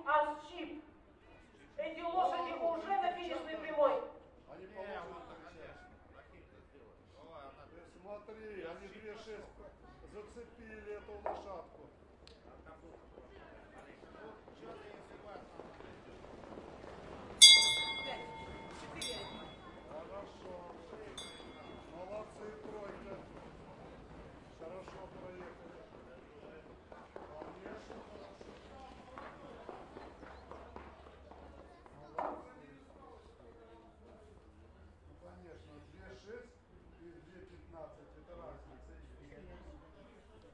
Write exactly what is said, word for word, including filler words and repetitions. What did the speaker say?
Асчип. Эти лошади уже на финишной прямой. Они положены сейчас. Смотри, они две шесть зацепили этого лошадку.